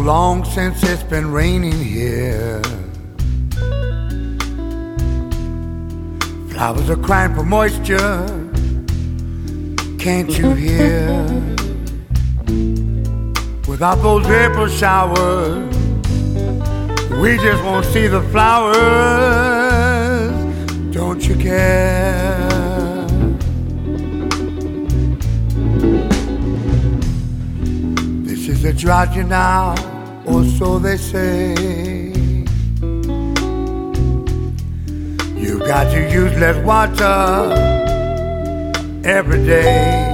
long since it's been raining here. Flowers are crying for moisture. Can't you hear? Without those April showers, we just won't see the flowers. Don't you care? This is a drought you now, or so they say. You've got to use less water every day.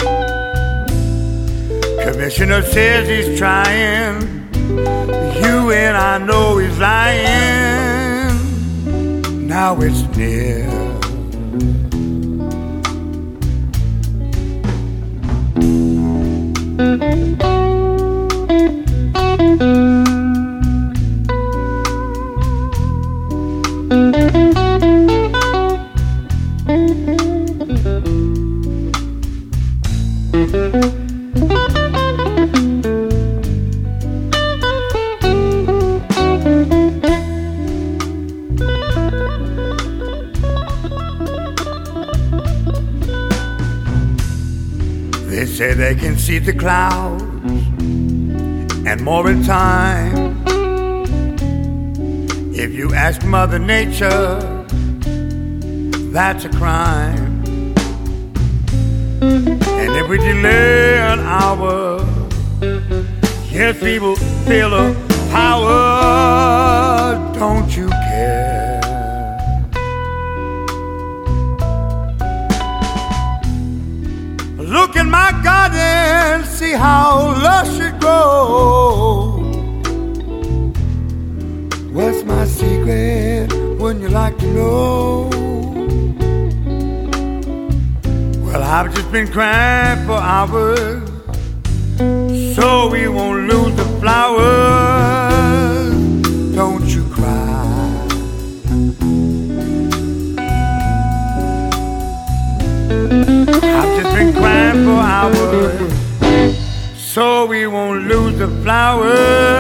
Commissioner says he's trying. You and I know he's lying. Now it's near. They say they can see the clouds and more in time. If you ask Mother Nature, that's a crime. And if we delay an hour, yes, people feel the power. Don't you care? Look in my garden, see how lush it grows. What's my secret? Wouldn't you like to know? Well, I've just been crying for hours, so we won't lose the flowers. Don't you cry. I've just been crying for hours, so we won't lose the flowers.